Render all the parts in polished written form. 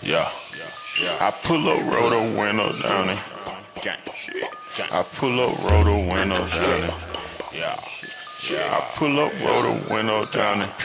Yeah. I pull up, roll the window down it. I pull up, roll the window down it. I pull up, roll the window down it.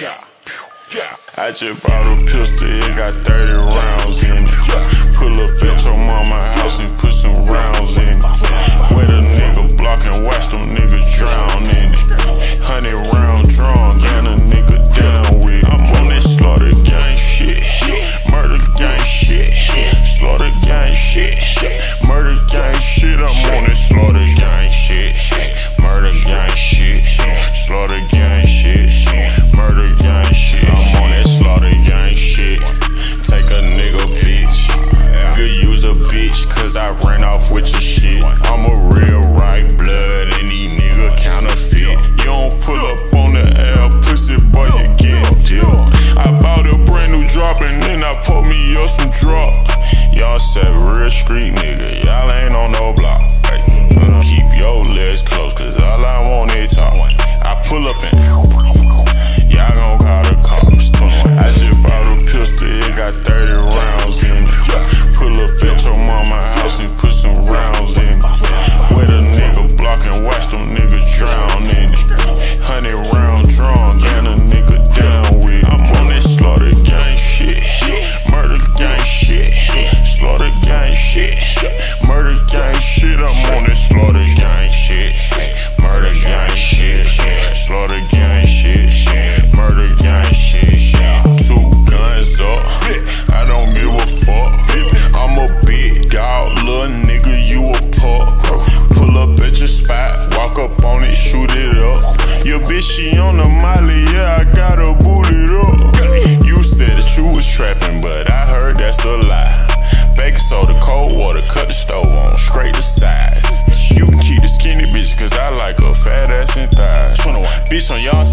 I just bought a pistol, it got 30 rounds in it. Pull up at your mama's house and put some rounds in it. Wet a nigga block and watch them niggas drown in it. 100 round drum, got a nigga down with it. I'm on that slaughter gang shit, murder gang shit, slaughter gang shit, murder gang shit. I'm on that slaughter gang shit, murder gang shit, slaughter gang shit, murder gang shit. I'm on that slaughter gang shit. Take a nigga bitch, good use a bitch, cause I ran off with your shit. I'm a real right blood and these nigga counterfeit. You don't pull up on the L, pussy boy, you get dipped. I bought a brand new drop and then I pulled me up some drop. Y'all said real street nigga, y'all ain't on no block. Hey, keep your legs close, cause all I want is talk. I pull up and y'all gon' call the cops. I just bought a pistol, it got 30 rounds in it. Pull up at your mama's house and put some rounds in it. Wet a nigga block and watch them niggas drown in it. 100 round drum, got a nigga down with it. I'm on that slaughter gang shit, murder gang shit, slaughter gang shit, murder gang shit. I'm on that slaughter gang shit, murder gang shit, slaughter gang shit, murder gang shit. 2 guns up, I don't give a fuck. I'm a big dog, little nigga, you a pup. Pull up at your spot, walk up on it, shoot it up. Your bitch, she on the molly, yeah, I got her booted up. You said that you was trapping, but I heard that's a lie. Baking soda, cold water, cut the stove on, scrape the sides. You can keep the skinny bitch, cause I like a fat ass and thighs. Bitch on y'all